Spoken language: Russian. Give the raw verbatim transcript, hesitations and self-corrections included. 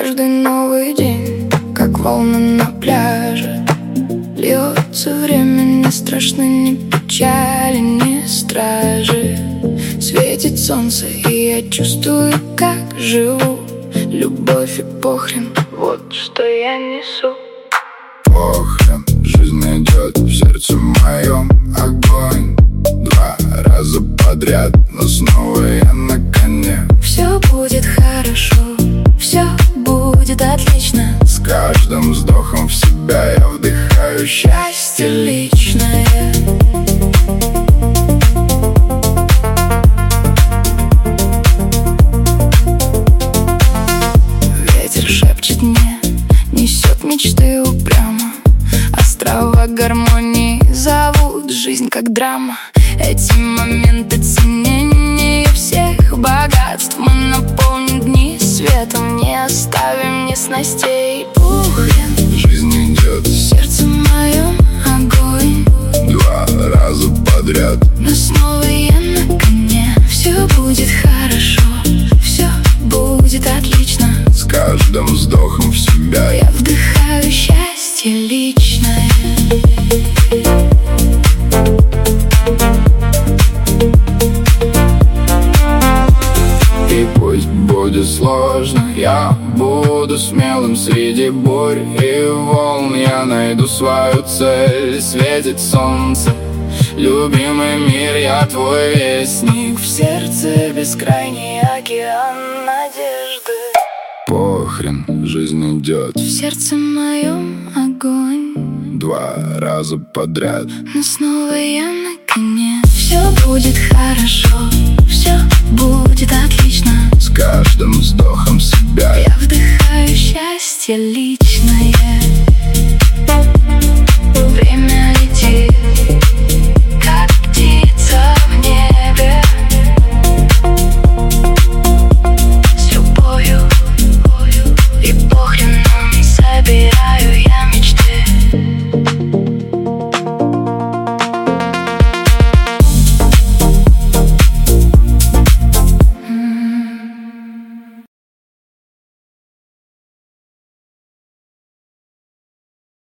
Каждый новый день, как волны на пляже, льется время, не страшно ни печали, ни стражи. Светит солнце, и я чувствую, как живу. Любовь и похрен, вот что я несу. Похрен, жизнь идет в сердце моем огонь. Два раза подряд, но снова я на коне. Все будет хорошо, все будет отлично. С каждым вздохом в себя я вдыхаю счастье личное. Ветер шепчет мне, несет мечты упрямо. Острова гармонии зовут жизнь как драма. Эти моменты ценнее всех богатств. Мы наполним дни светом, не оставим ни снастей. Пухлин, жизнь идет в сердце моем огонь. Два раза подряд, но снова я на коне. Все будет хорошо, все будет отлично. с каждым вздохом в себя Я вдыхаю счастье личное. И пусть будет сложно, я буду смелым среди бурь и волн. Я найду свою цель, светит солнце. Любимый мир, я твой вестник. В сердце бескрайний океан надежды. Похрен, жизнь идет В сердце моем огонь. два раза подряд, Но снова я на коне. Все будет хорошо, все будет отлично. с каждым вздохом в себя Я вдыхаю счастье лично.